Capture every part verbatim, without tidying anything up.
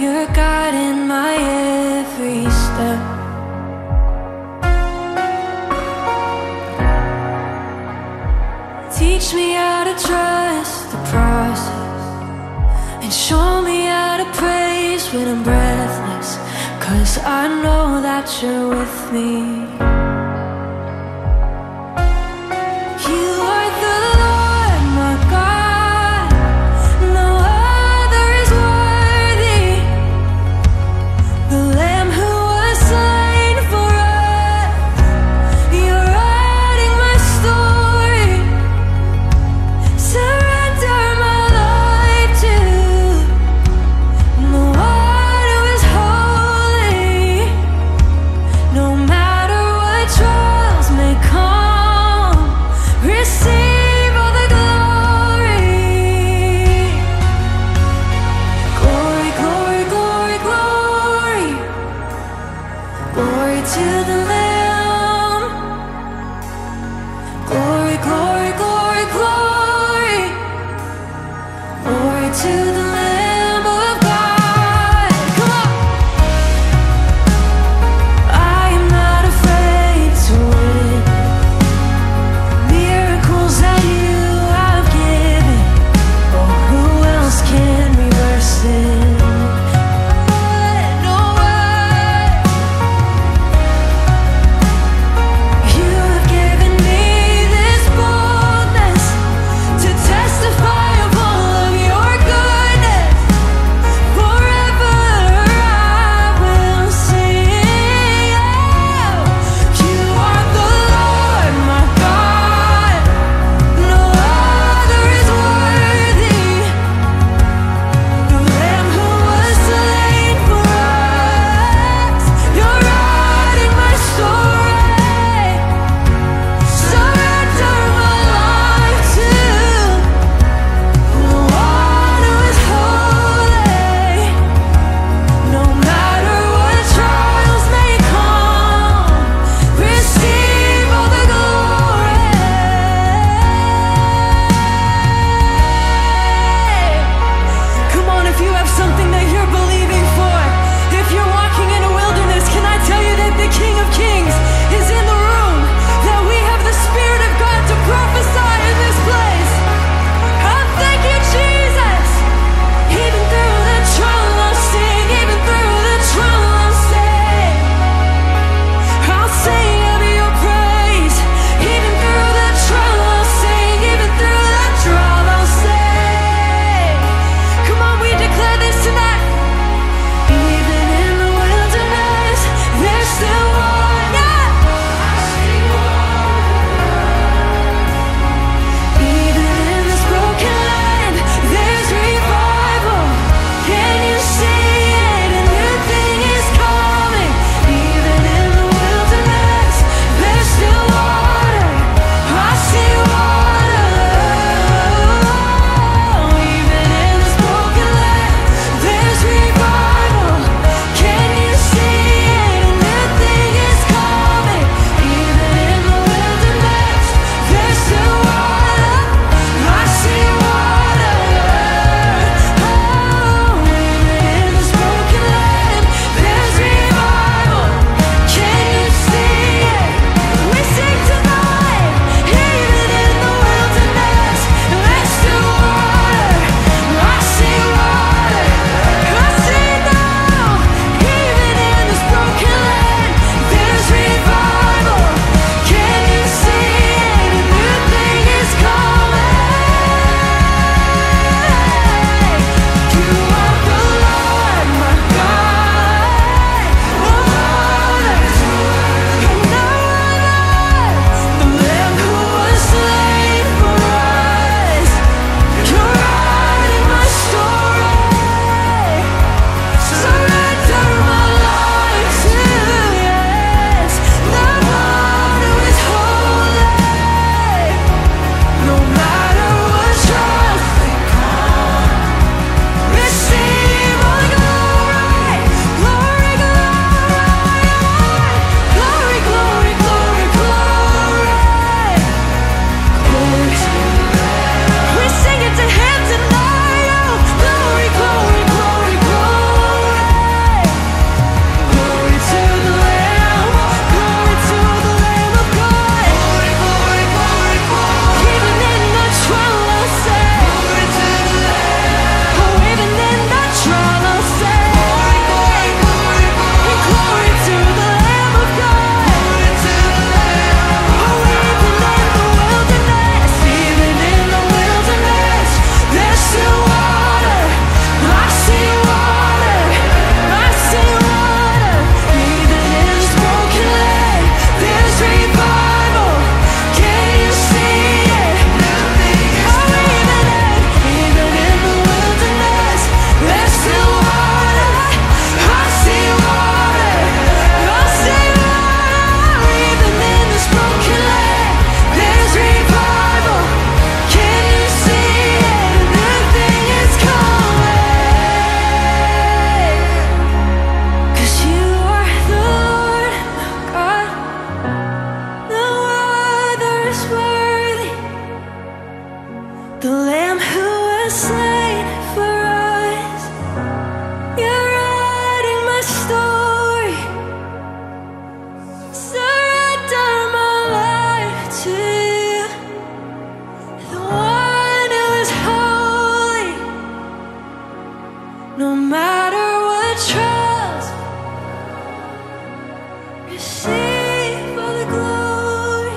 You're guiding my every step. Teach me how to trust the process, and show me how to praise when I'm breathless, 'cause I know that you're with me. You are the Lord, my God. No other is worthy. The Lamb who was slain for us. You're writing my story. Surrender my life to the one who is holy. No matter what trials may come, receive all the glory. Glory, glory, glory, glory. Glory to the Lamb. Glory, glory, glory, glory. Glory to the Lamb of God. Come on. I am not afraid to win. Miracles that you have given. Oh, who else can reverse it? No one. matter what trials, receive all the glory.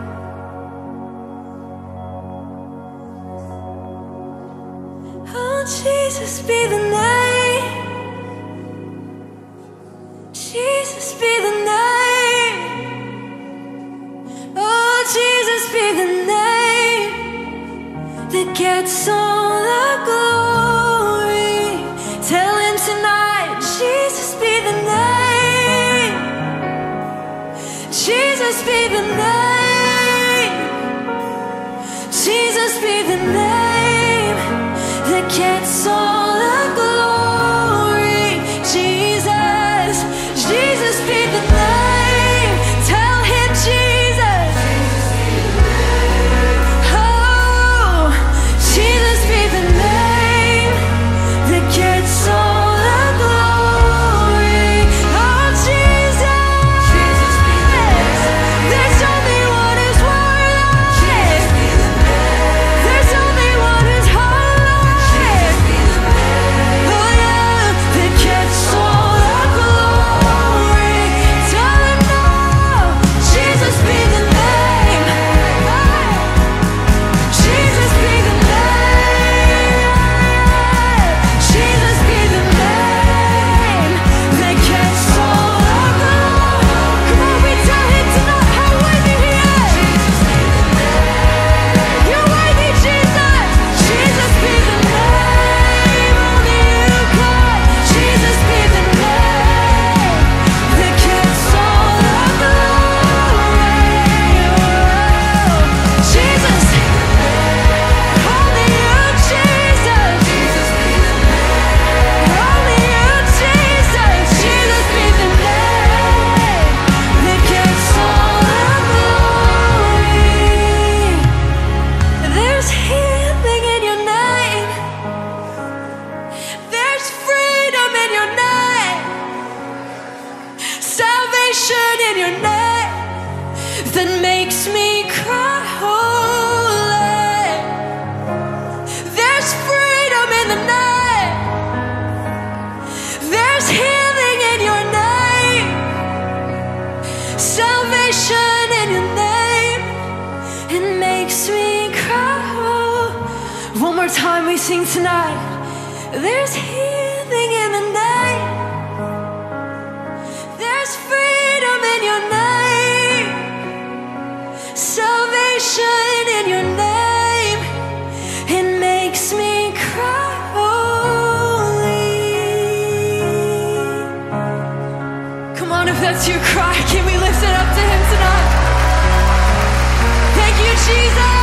Oh, Jesus be the name. Jesus be the name. Oh, Jesus be the name that gets all the glory. Tell him tonight, Jesus be the name. Jesus be the name. Jesus be the name that gets all the glory. Jesus, Jesus be the name. Tell him, Jesus. Oh, Jesus be the name that gets all the glory. Oh, Jesus. There's only one who's worthy. There's only one who's holy. Oh, yeah, that gets all the glory. Tell him now. Jesus be the name. Jesus be the name. Jesus be the name that gets all the glory. Come on, we tell him tonight how worthy he is. You're worthy, Jesus. Jesus be the name. Only you, God. Jesus be the name that gets all the glory. Jesus, only you, Jesus. Only you, Jesus. Jesus be the name that gets all the glory. There's healing in your name. There's freedom in your name. Salvation in your name that makes me cry holy. There's freedom in the name. There's healing in your name. Salvation in your name. It makes me cry. One more time we sing tonight. There's healing in the name. There's freedom in your name. Salvation in your name. It makes me cry holy. Come on, if that's your cry, can we lift it up to him tonight? Thank you, Jesus.